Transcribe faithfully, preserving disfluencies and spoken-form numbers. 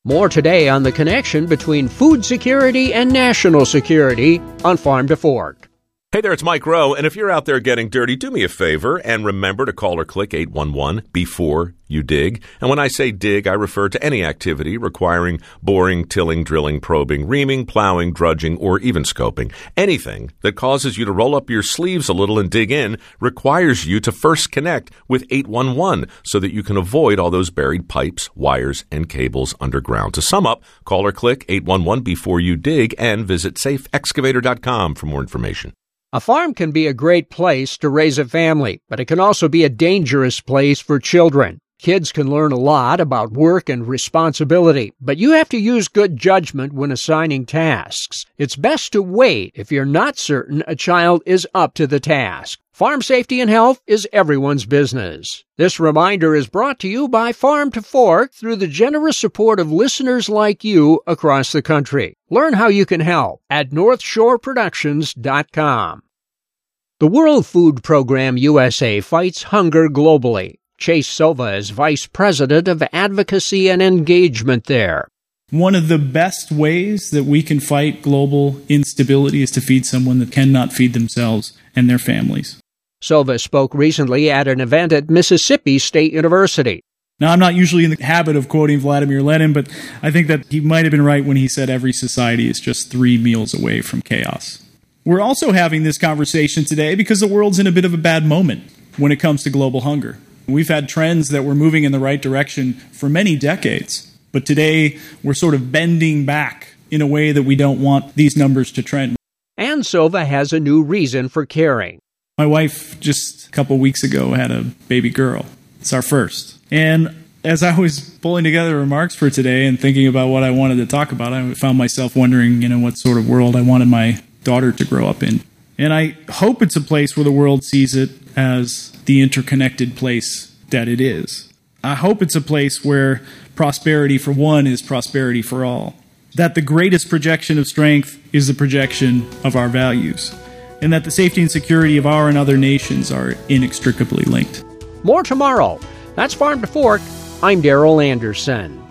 More today on the connection between food security and national security on Farm to Fork. Hey there, it's Mike Rowe, and if you're out there getting dirty, do me a favor and remember to call or click eight one one before you dig. And when I say dig, I refer to any activity requiring boring, tilling, drilling, probing, reaming, plowing, drudging, or even scoping. Anything that causes you to roll up your sleeves a little and dig in requires you to first connect with eight one one so that you can avoid all those buried pipes, wires, and cables underground. To sum up, call or click eight one one before you dig and visit safe excavator dot com for more information. A farm can be a great place to raise a family, but it can also be a dangerous place for children. Kids can learn a lot about work and responsibility, but you have to use good judgment when assigning tasks. It's best to wait if you're not certain a child is up to the task. Farm safety and health is everyone's business. This reminder is brought to you by Farm to Fork through the generous support of listeners like you across the country. Learn how you can help at north shore productions dot com. The World Food Program U S A fights hunger globally. Chase Silva is Vice President of Advocacy and Engagement there. One of the best ways that we can fight global instability is to feed someone that cannot feed themselves and their families. Silva spoke recently at an event at Mississippi State University. Now, I'm not usually in the habit of quoting Vladimir Lenin, but I think that he might have been right when he said every society is just three meals away from chaos. We're also having this conversation today because the world's in a bit of a bad moment when it comes to global hunger. We've had trends that were moving in the right direction for many decades, but today we're sort of bending back in a way that we don't want these numbers to trend. And Silva has a new reason for caring. My wife just a couple weeks ago had a baby girl. It's our first. And as I was pulling together remarks for today and thinking about what I wanted to talk about, I found myself wondering, you know, what sort of world I wanted my daughter to grow up in. And I hope it's a place where the world sees it as the interconnected place that it is. I hope it's a place where prosperity for one is prosperity for all. That the greatest projection of strength is the projection of our values. And that the safety and security of our and other nations are inextricably linked. More tomorrow. That's Farm to Fork. I'm Darrell Anderson.